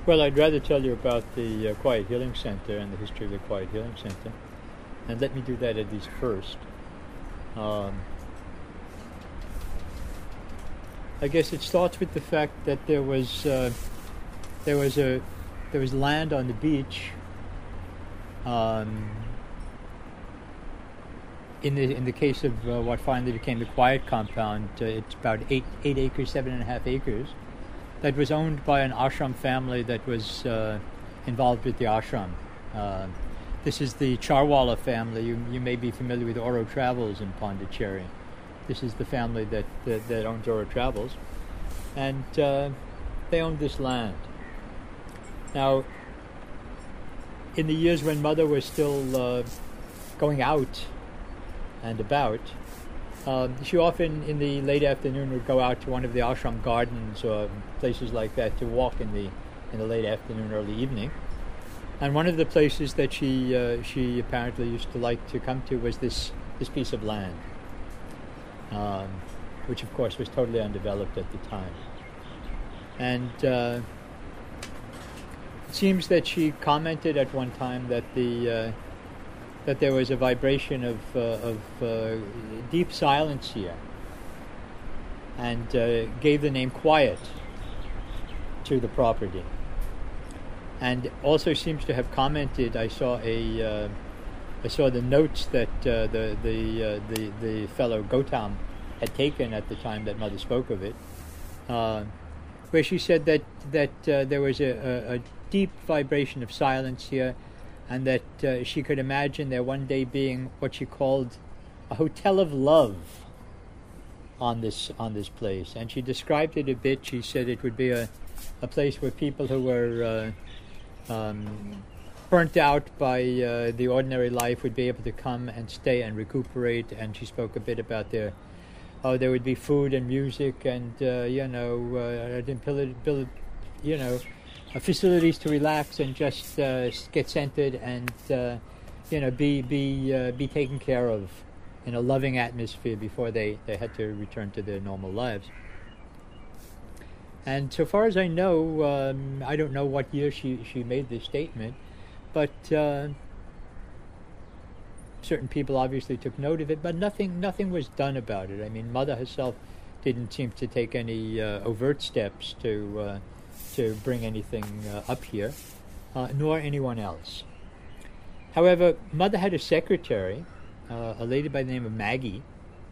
Well, I'd rather tell you about the Quiet Healing Center and the history of the Quiet Healing Center. And let me do that at least first. I guess it starts with the fact that there was land on the beach. In the case of what finally became the Quiet Compound, it's about 8 acres, 7.5 acres. That was owned by an ashram family that was involved with the ashram. This is the Charwala family. You may be familiar with Oro Travels in Pondicherry. This is the family that owns Oro Travels. And they owned this land. Now, in the years when Mother was still going out and about, she often in the late afternoon would go out to one of the ashram gardens or places like that to walk in the late afternoon, early evening. And one of the places that she apparently used to like to come to was this piece of land, which of course was totally undeveloped at the time. And it seems that she commented at one time that that there was a vibration of deep silence here, and gave the name Quiet to the property. And also seems to have commented. I saw the notes that the fellow Gautam had taken at the time that Mother spoke of it, where she said that there was a deep vibration of silence here, and that she could imagine there one day being what she called a hotel of love on this place. And she described it a bit. She said it would be a place where people who were burnt out by the ordinary life would be able to come and stay and recuperate. And she spoke a bit about there would be food and music and facilities to relax and just get centered and be taken care of in a loving atmosphere before they had to return to their normal lives. And so far as I know, I don't know what year she made this statement, but certain people obviously took note of it, but nothing was done about it. I mean, Mother herself didn't seem to take any overt steps to bring anything up here, nor anyone else. However, Mother had a secretary, a lady by the name of Maggie,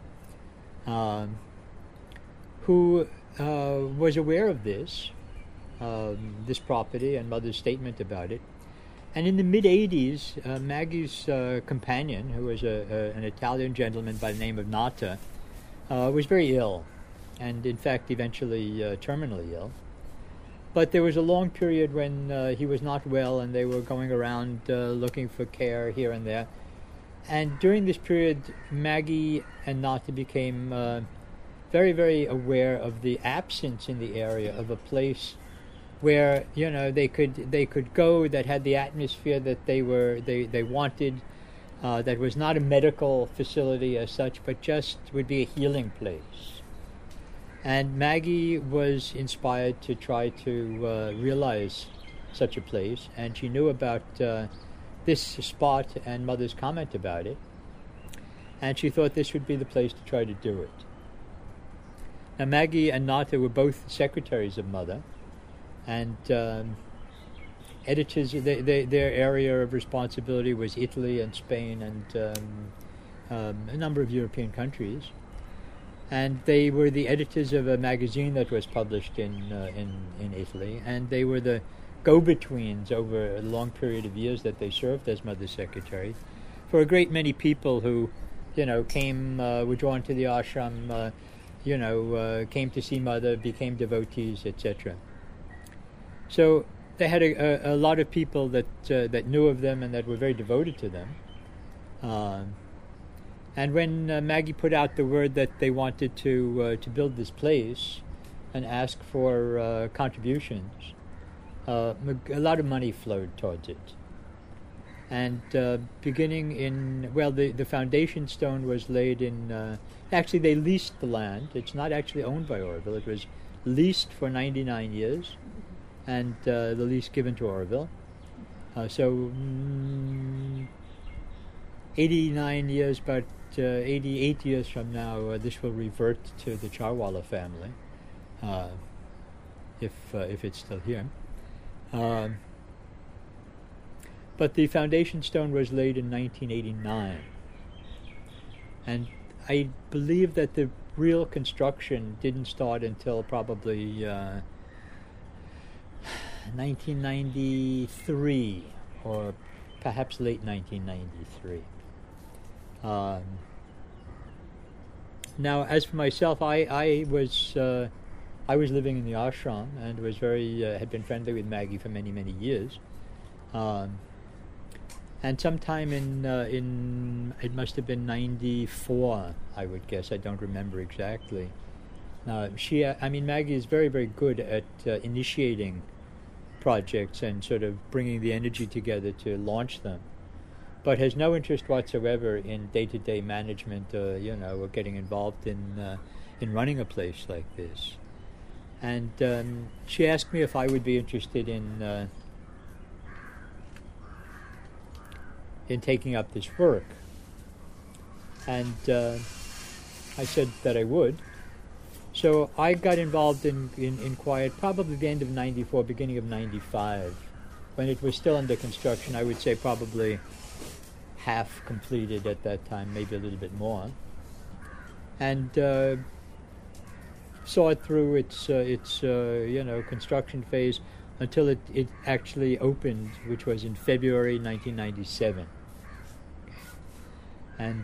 who was aware of this property and Mother's statement about it. And in the mid-'80s, Maggie's companion, who was an Italian gentleman by the name of Nata, was very ill, and in fact eventually terminally ill. But there was a long period when he was not well, and they were going around looking for care here and there. And during this period, Maggie and Nata became very, very aware of the absence in the area of a place where they could go that had the atmosphere that they wanted, that was not a medical facility as such, but just would be a healing place. And Maggie was inspired to try to realize such a place, and she knew about this spot and Mother's comment about it, and she thought this would be the place to try to do it. Now, Maggie and Nata were both secretaries of Mother, and editors. Their area of responsibility was Italy and Spain and a number of European countries. And they were the editors of a magazine that was published in Italy, and they were the go-betweens over a long period of years that they served as Mother's secretary for a great many people who, were drawn to the ashram, came to see Mother, became devotees, etc. So they had a lot of people that knew of them and that were very devoted to them. And when Maggie put out the word that they wanted to build this place and ask for contributions, a lot of money flowed towards it. And beginning in, the foundation stone was laid in, actually they leased the land. It's not actually owned by Oroville. It was leased for 99 years. and the lease given to Oroville. So 89 years, but 88 years from now, this will revert to the Charwala family, if it's still here. But the foundation stone was laid in 1989, and I believe that the real construction didn't start until probably 1993, or perhaps late 1993. Now, as for myself, I was living in the ashram and was had been friendly with Maggie for many years. And sometime in it must have been 94, I would guess. I don't remember exactly. Maggie is very good at initiating projects and sort of bringing the energy together to launch them, but has no interest whatsoever in day-to-day management, or getting involved in running a place like this. And she asked me if I would be interested in taking up this work, and I said that I would. So I got involved in Quiet probably the end of 94, beginning of 95, when it was still under construction. I would say probably half completed at that time, maybe a little bit more, and saw it through its construction phase until it actually opened, which was in February 1997. And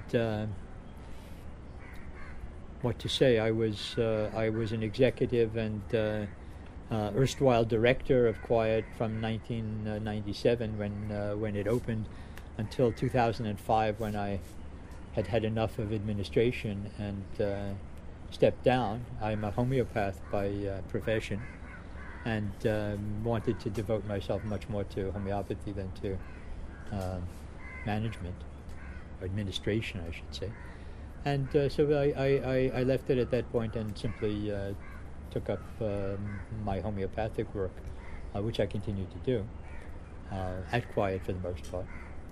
what to say? I was an executive and erstwhile director of Quiet from 1997 when it opened until 2005, when I had enough of administration and stepped down. I'm a homeopath by profession, and wanted to devote myself much more to homeopathy than to management, or administration, I should say. And so I left it at that point and simply took up my homeopathic work, which I continue to do at Quiet for the most part.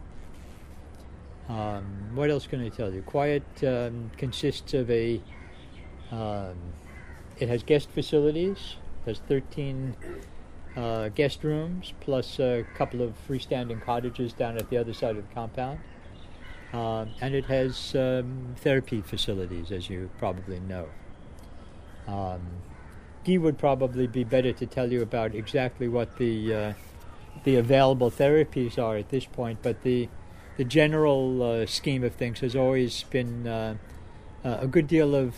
What else can I tell you? Quiet consists of it has guest facilities. There's 13 guest rooms, plus a couple of freestanding cottages down at the other side of the compound. And it has therapy facilities, as you probably know. Guy would probably be better to tell you about exactly what the available therapies are at this point, but the general scheme of things has always been a good deal of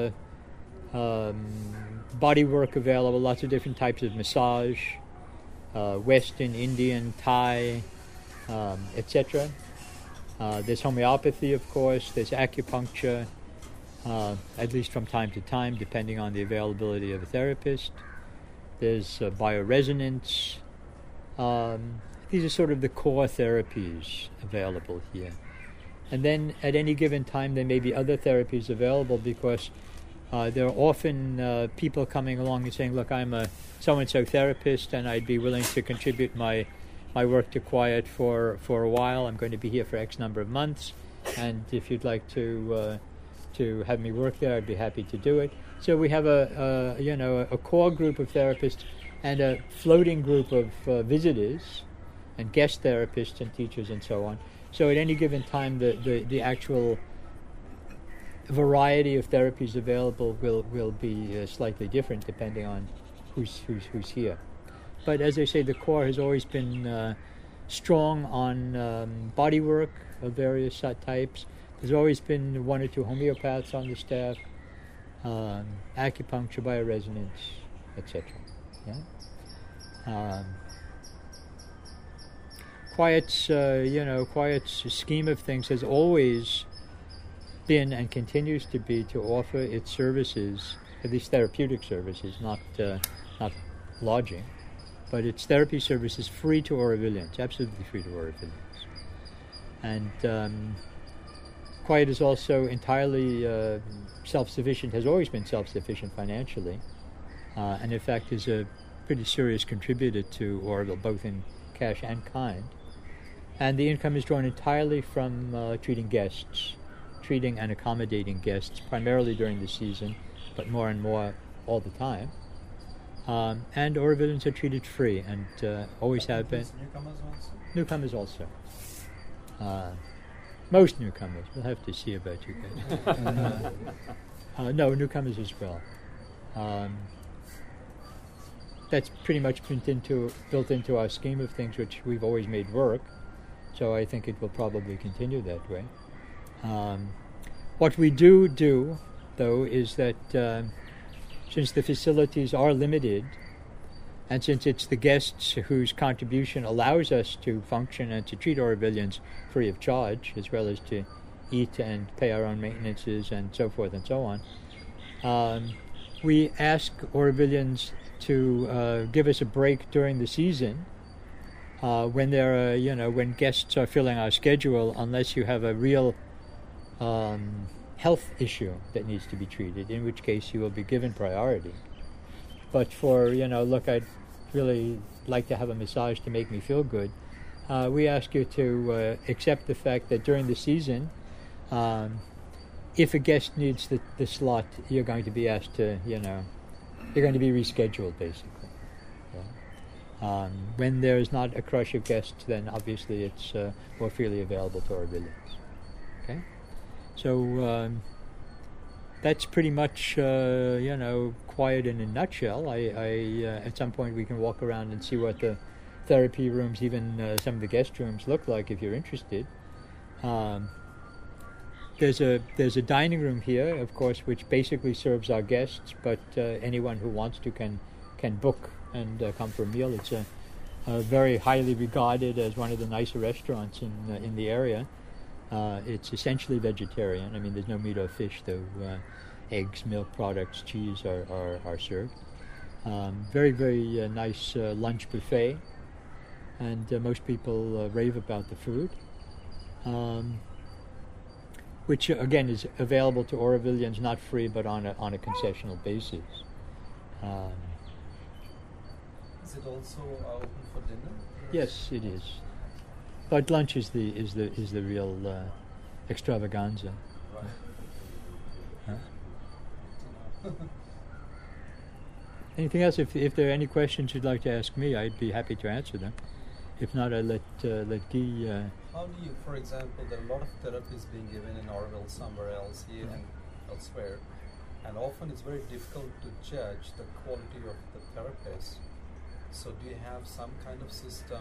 body work available, lots of different types of massage, Western, Indian, Thai, etc. There's homeopathy, of course. There's acupuncture, at least from time to time, depending on the availability of a therapist. There's bioresonance. These are sort of the core therapies available here. And then at any given time, there may be other therapies available, because there are often people coming along and saying, look, I'm a so-and-so therapist, and I'd be willing to contribute my work to Quiet for a while. I'm going to be here for X number of months, and if you'd like to have me work there, I'd be happy to do it. So we have a core group of therapists and a floating group of visitors and guest therapists and teachers and so on. So at any given time, the actual variety of therapies available will be slightly different depending on who's here. But as I say, the core has always been strong on body work of various types. There's always been one or two homeopaths on the staff, acupuncture, bioresonance, etc. Yeah. Quiet's scheme of things has always been and continues to be to offer its services, at least therapeutic services, not lodging, but its therapy services free to Aurovillians, absolutely free to Aurovillians. And Quiet is also entirely self-sufficient, has always been self-sufficient financially, and in fact is a pretty serious contributor to Oroville, both in cash and kind. And the income is drawn entirely from treating and accommodating guests, primarily during the season, but more and more all the time. And Aurovillans are treated free, and always have been. Newcomers also? Newcomers also. Most newcomers. We'll have to see about you guys. No, newcomers as well. That's pretty much built into our scheme of things, which we've always made work. So I think it will probably continue that way. What we do, though, is that since the facilities are limited, and since it's the guests whose contribution allows us to function and to treat Aurovilians free of charge, as well as to eat and pay our own maintenances and so forth and so on, we ask Aurovilians to give us a break during the season when there are, when guests are filling our schedule, unless you have a real health issue that needs to be treated, in which case you will be given priority. But for, look, I'd really like to have a massage to make me feel good, we ask you to accept the fact that during the season, if a guest needs the slot, you're going to be asked to, you're going to be rescheduled, basically. Yeah. When there's not a crush of guests, then obviously it's more freely available to our Aurovilians. Okay? So that's pretty much, quiet in a nutshell. At some point we can walk around and see what the therapy rooms, even some of the guest rooms, look like if you're interested. There's a dining room here, of course, which basically serves our guests, but anyone who wants to can book and come for a meal. It's a very highly regarded as one of the nicer restaurants in the area. It's essentially vegetarian. I mean, there's no meat or fish, though. Eggs, milk products, cheese are served. Very, very nice lunch buffet, and most people rave about the food, which again is available to Aurovilians, not free, but on a concessional basis. Is it also open for dinner? Yes, it is. But lunch is the real extravaganza. Right. Huh? Anything else? If there are any questions you'd like to ask me, I'd be happy to answer them. If not, I'll let Guy. How do you, for example, there are a lot of therapies being given in Oroville, somewhere else, here and elsewhere, and often it's very difficult to judge the quality of the therapist. So do you have some kind of system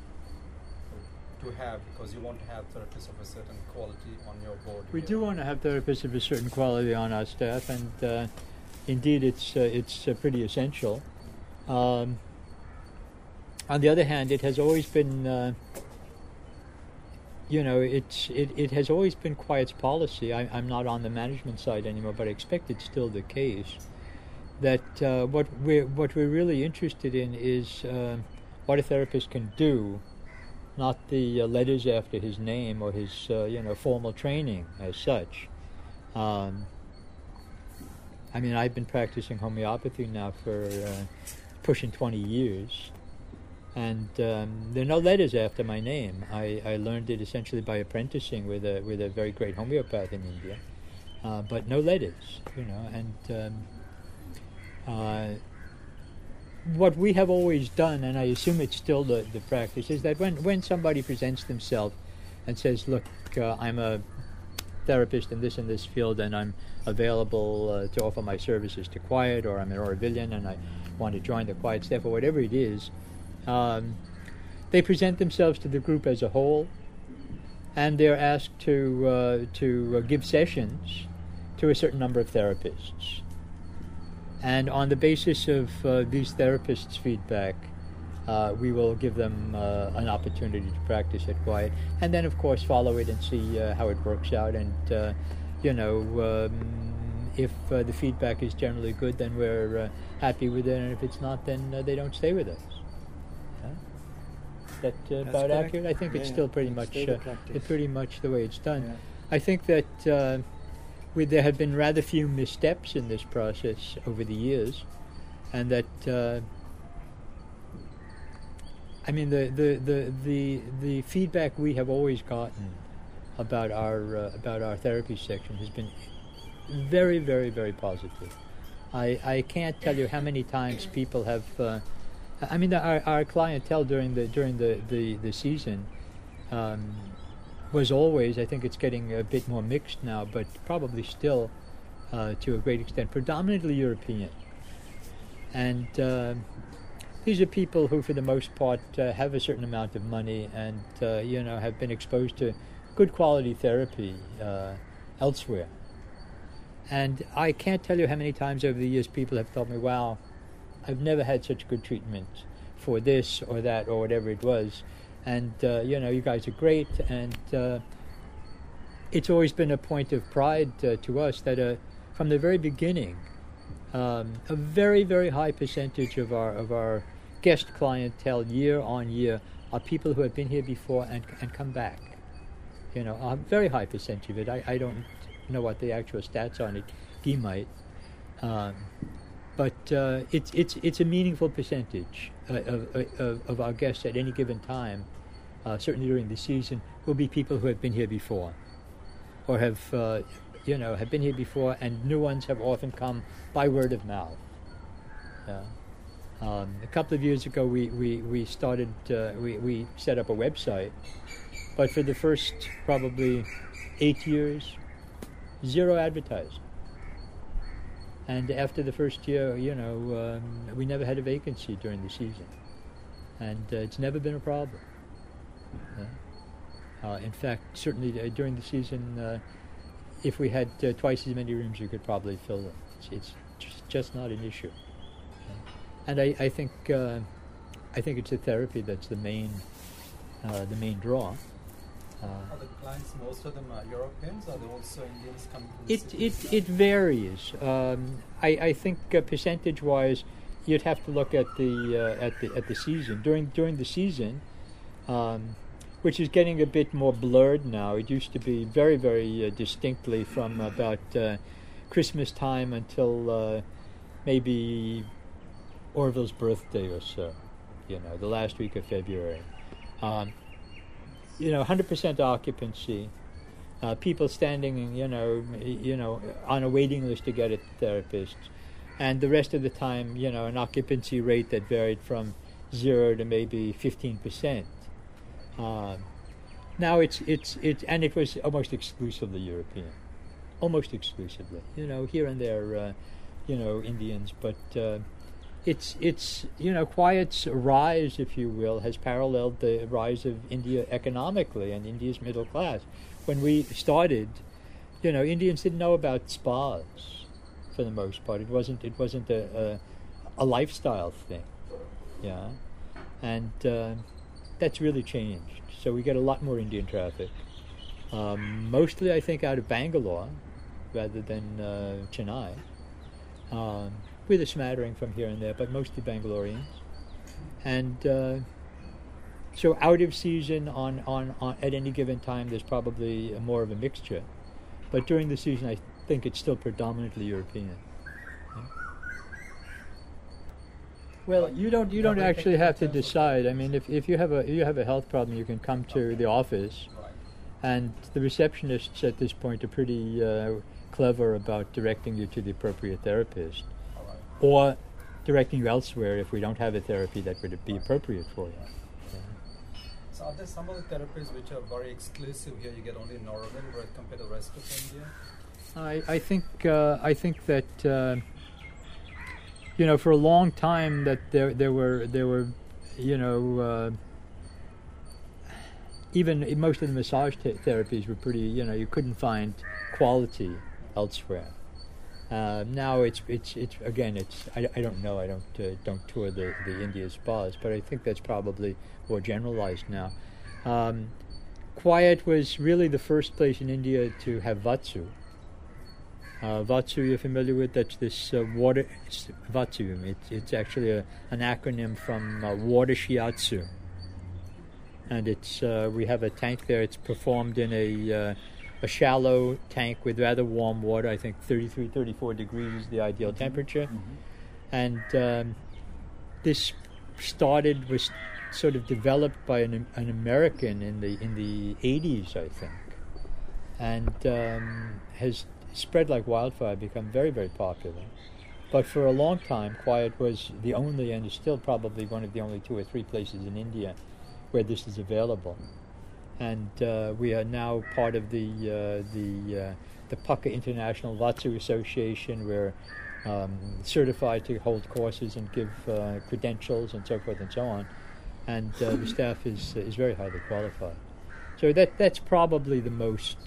to have, because you want to have therapists of a certain quality on your board? We do want to have therapists of a certain quality on our staff, and indeed it's pretty essential. On the other hand, it has always been, it has always been Quiet's policy. I'm not on the management side anymore, but I expect it's still the case, that what we're really interested in is what a therapist can do, not the letters after his name or his formal training as such. I mean, I've been practicing homeopathy now for pushing 20 years, and there are no letters after my name. I learned it essentially by apprenticing with a very great homeopath in India, but no letters, and what we have always done, and I assume it's still the practice, is that when somebody presents themselves and says, look, I'm a therapist in this field, and I'm available to offer my services to Quiet, or I'm an Aurovillian and I want to join the Quiet staff, or whatever it is, they present themselves to the group as a whole, and they're asked to give sessions to a certain number of therapists. And on the basis of these therapists' feedback, we will give them an opportunity to practice at Quiet, and then, of course, follow it and see how it works out. And, if the feedback is generally good, then we're happy with it, and if it's not, then they don't stay with us. That about correct. accurate? I think it's still pretty much the way it's done. Yeah. I think that there have been rather few missteps in this process over the years, and that I mean, the feedback we have always gotten about our therapy section has been very, very, very positive. I can't tell you how many times people have. I mean, our clientele during the season was always. I think it's getting a bit more mixed now, but probably still to a great extent predominantly European. And these are people who, for the most part, have a certain amount of money and have been exposed to good quality therapy elsewhere. And I can't tell you how many times over the years people have told me, wow, I've never had such good treatment for this or that or whatever it was. And, you guys are great. And it's always been a point of pride to us that from the very beginning, a very, very high percentage of our guest clientele year on year are people who have been here before and come back. A very high percentage of it. I don't know what the actual stats on it. Guy might. But it's a meaningful percentage of our guests at any given time, certainly during the season, will be people who have been here before, or have been here before, and new ones have often come by word of mouth. A couple of years ago, we started we set up a website, but for the first probably 8 years, zero advertising. And after the first year, we never had a vacancy during the season, and it's never been a problem. In fact, certainly during the season, if we had twice as many rooms, you could probably fill them. It's just not an issue. And I think it's the therapy that's the main draw. Are the clients, most of them are Europeans? Are they also Indians coming from the city? It varies. I think percentage-wise, you'd have to look at the season. During the season, which is getting a bit more blurred now. It used to be very, very distinctly from about Christmas time until maybe Orville's birthday or so. The last week of February. 100% occupancy, people standing, on a waiting list to get a therapist, and the rest of the time, an occupancy rate that varied from 0 to maybe 15%. Now and it was almost exclusively European, almost exclusively. Here and there, Indians, but. It's Quiet's rise, if you will, has paralleled the rise of India economically and India's middle class. When we started, Indians didn't know about spas for the most part. It wasn't a lifestyle thing, and that's really changed. So we get a lot more Indian traffic, mostly I think out of Bangalore rather than Chennai. With a smattering from here and there, but mostly Bangaloreans. And so out of season on at any given time, there's probably more of a mixture. But during the season, I think it's still predominantly European. Well, you don't actually have to decide. I mean, if you have a health problem, you can come to the office, and the receptionists at this point are pretty clever about directing you to the appropriate therapist. Or directing you elsewhere if we don't have a therapy that would be appropriate for you. So are there some of the therapies which are very exclusive here? You get only in Auroville compared to the rest of India? I think that for a long time that there were even most of the massage therapies were pretty. You couldn't find quality elsewhere. Now it's again I don't know, I don't tour the India spas, but I think that's probably more generalized now. Quiet was really the first place in India to have Vatsu. Vatsu, you're familiar with? That's this water Vatsu. It's actually an acronym from water shiatsu, and it's we have a tank there. It's performed in a shallow tank with rather warm water. I think 33, 34 degrees is the ideal temperature. Mm-hmm. And this was sort of developed by an American in the 80s, I think, and has spread like wildfire, become very, very popular. But for a long time, Quiet was the only, and is still probably one of the only 2 or 3 places in India where this is available. And we are now part of the Pukka International Vatsu Association. We're certified to hold courses and give credentials and so forth and so on. And the staff is very highly qualified. So that's probably the most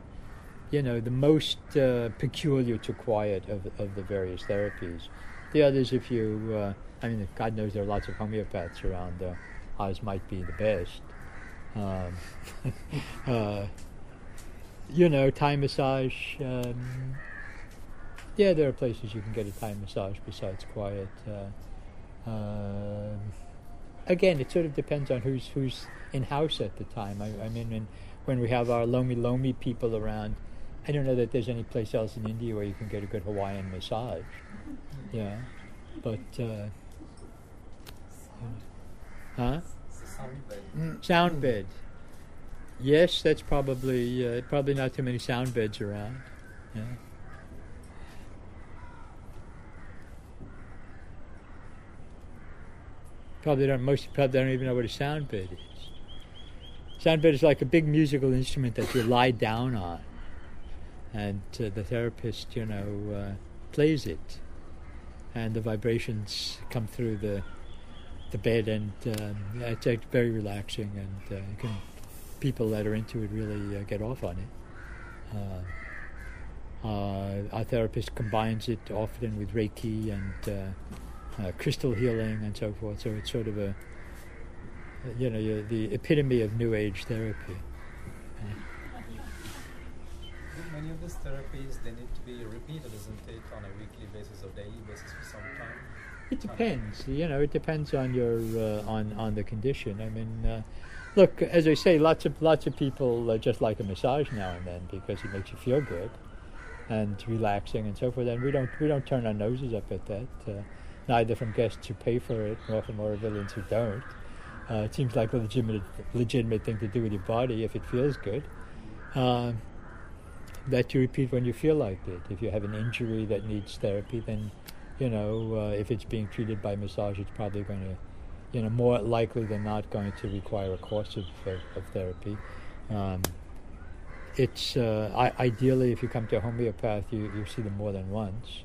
peculiar to Quiet of the various therapies. The others, if you, God knows there are lots of homeopaths around. Ours might be the best. Thai massage. There are places you can get a Thai massage besides Quiet. Again, it sort of depends on who's in house at the time. When we have our Lomi people around, I don't know that there's any place else in India where you can get a good Hawaiian massage. Yeah, but sound bed. Yes, that's probably not too many sound beds around. Yeah. Most people don't even know what a sound bed is. Sound bed is like a big musical instrument that you lie down on, and the therapist, plays it, and the vibrations come through the bed, and it's very relaxing, and people that are into it really get off on it. Our therapist combines it often with Reiki and crystal healing and so forth. So it's sort of the epitome of New Age therapy. Many of these therapies, they need to be repeated, isn't it, on a weekly basis or daily basis for some time? It depends. It depends on your on the condition. Look, as I say, lots of people just like a massage now and then because it makes you feel good and relaxing and so forth. And we don't turn our noses up at that. Neither from guests who pay for it nor from Aurovilleans who don't. It seems like a legitimate thing to do with your body if it feels good. That you repeat when you feel like it. If you have an injury that needs therapy, then if it's being treated by massage, it's probably going to, more likely than not, going to require a course of therapy. It's ideally, if you come to a homeopath, you see them more than once.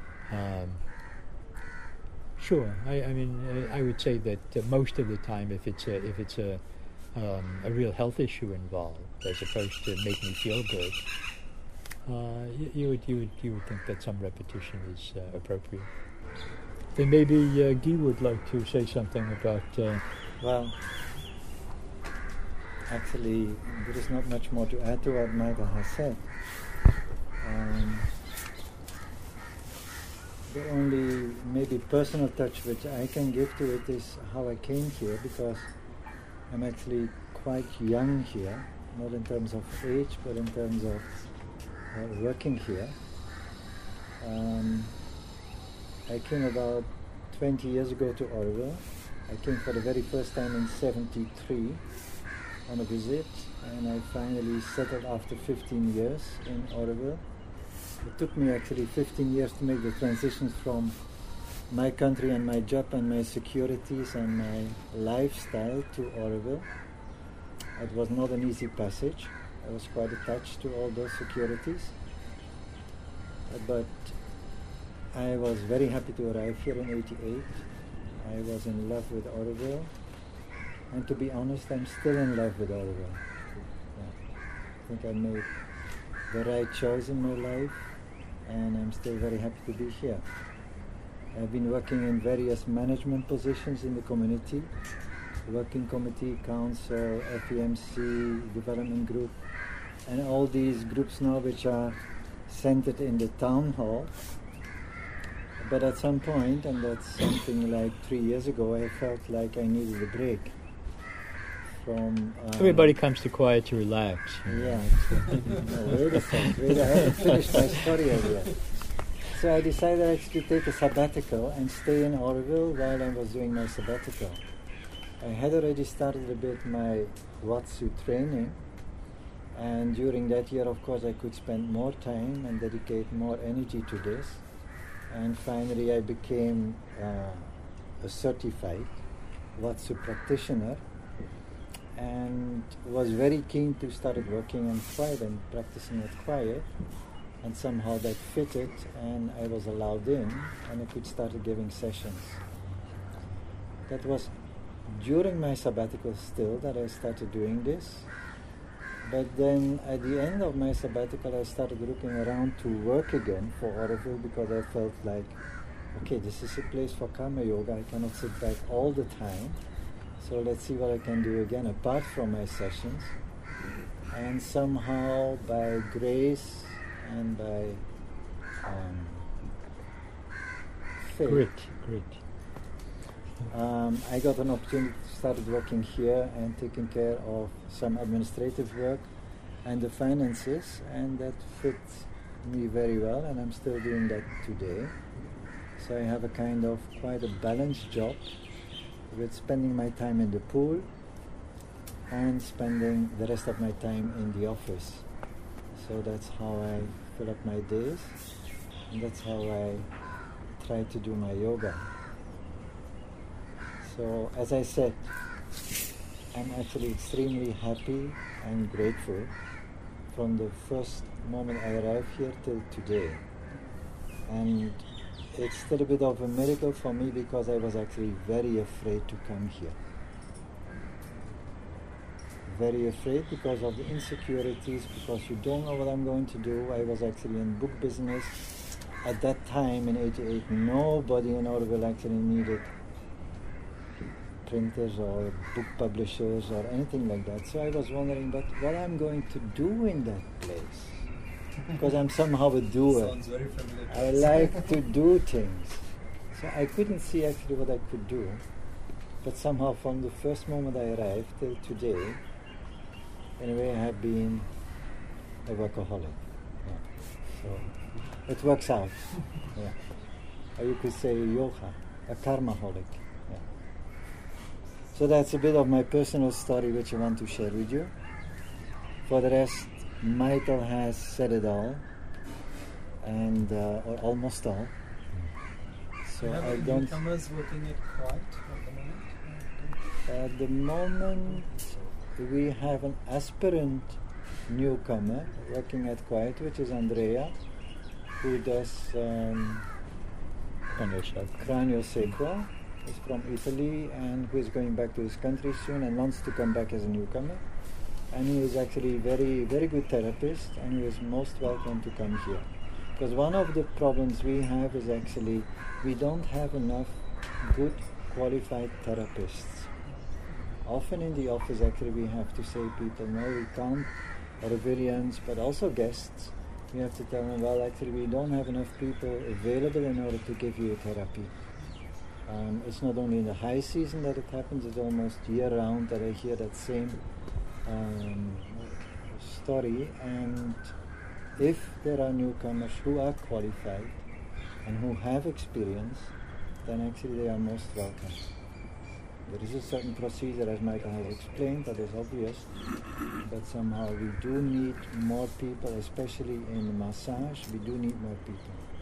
Sure, I would say that most of the time, if it's a real health issue involved, as opposed to make me feel good, you would think that some repetition is appropriate. Then maybe Guy would like to say something about. Well, actually, there is not much more to add to what Michael has said. The only maybe personal touch which I can give to it is how I came here, because I'm actually quite young here, not in terms of age, but in terms of working here. I came about 20 years ago to Auroville. I came for the very first time in 73 on a visit, and I finally settled after 15 years in Auroville. It took me actually 15 years to make the transitions from my country and my job and my securities and my lifestyle to Auroville. It was not an easy passage. I was quite attached to all those securities. But I was very happy to arrive here in '88. I was in love with Auroville. And to be honest, I'm still in love with Auroville. Yeah. I think I made the right choice in my life, and I'm still very happy to be here. I've been working in various management positions in the community, working committee, council, FEMC, development group, and all these groups now which are centered in the town hall. But at some point, and that's something like 3 years ago, I felt like I needed a break. From everybody comes to Quiet to relax. Yeah. No, wait a second. I haven't finished my story yet. So I decided actually to take a sabbatical and stay in Oroville while I was doing my sabbatical. I had already started a bit my Watsu training, and during that year, of course, I could spend more time and dedicate more energy to this. And finally, I became a certified Watsu practitioner, and was very keen to start working on quiet and practicing it quiet. And somehow that fitted, and I was allowed in, and I could start giving sessions. That was during my sabbatical still that I started doing this. But then at the end of my sabbatical, I started looking around to work again for Oroville, because I felt like, okay, this is a place for karma yoga. I cannot sit back all the time. So let's see what I can do again apart from my sessions. And somehow by grace and by faith, Great. I got an opportunity to start working here and taking care of some administrative work and the finances, and that fits me very well, and I'm still doing that today. So I have a kind of quite a balanced job with spending my time in the pool and spending the rest of my time in the office. So that's how I fill up my days, and that's how I try to do my yoga. So as I said, I'm actually extremely happy and grateful from the first moment I arrived here till today. And it's still a bit of a miracle for me, because I was actually very afraid to come here. Very afraid because of the insecurities, because you don't know what I'm going to do. I was actually in book business. At that time in '88, nobody in Oroville actually needed printers or book publishers or anything like that. So I was wondering, but what I'm going to do in that place? Because I'm somehow a doer. Sounds very familiar. I like to do things. So I couldn't see actually what I could do. But somehow from the first moment I arrived till today, anyway, I have been a workaholic. Yeah. So it works out. Yeah. Or you could say yoga, a karmaholic. Yeah. So that's a bit of my personal story which I want to share with you. For the rest, Michael has said it all, and or almost all. So Have I the don't. newcomers working at Quiet At the moment, we have an aspirant newcomer working at Quiet, which is Andrea, who does craniosacral. He's from Italy and who is going back to his country soon and wants to come back as a newcomer. And he is actually very, very good therapist, and he is most welcome to come here. Because one of the problems we have is actually we don't have enough good qualified therapists. Often in the office actually we have to say people, no, we can't, Orovillians, but also guests. We have to tell them, well, actually we don't have enough people available in order to give you a therapy. It's not only in the high season that it happens, it's almost year-round that I hear that same story. And if there are newcomers who are qualified and who have experience, then actually they are most welcome. There is a certain procedure, as Michael has explained, that is obvious, but somehow we do need more people, especially in massage, we do need more people.